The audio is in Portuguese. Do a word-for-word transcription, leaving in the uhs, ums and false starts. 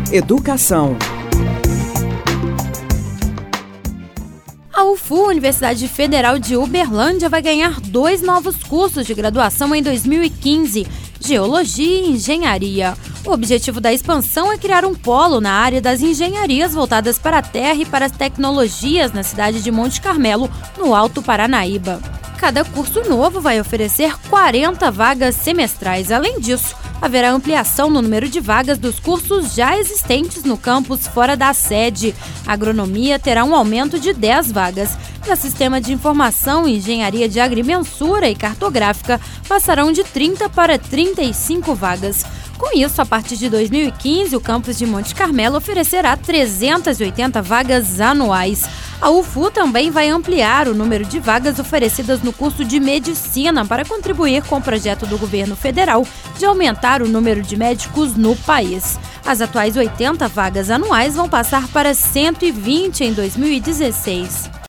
Educação. A U F U, Universidade Federal de Uberlândia, vai ganhar dois novos cursos de graduação em dois mil e quinze, Geologia e Engenharia. O objetivo da expansão é criar um polo na área das engenharias voltadas para a terra e para as tecnologias na cidade de Monte Carmelo, no Alto Paranaíba. Cada curso novo vai oferecer quarenta vagas semestrais. Além disso, haverá ampliação no número de vagas dos cursos já existentes no campus fora da sede. A agronomia terá um aumento de dez vagas. E a Sistema de Informação e Engenharia de Agrimensura e Cartográfica passarão de trinta para trinta e cinco vagas. Com isso, a partir de dois mil e quinze, o campus de Monte Carmelo oferecerá trezentas e oitenta vagas anuais. A U F U também vai ampliar o número de vagas oferecidas no curso de Medicina para contribuir com o projeto do governo federal de aumentar o número de médicos no país. As atuais oitenta vagas anuais vão passar para cento e vinte em dois mil e dezesseis.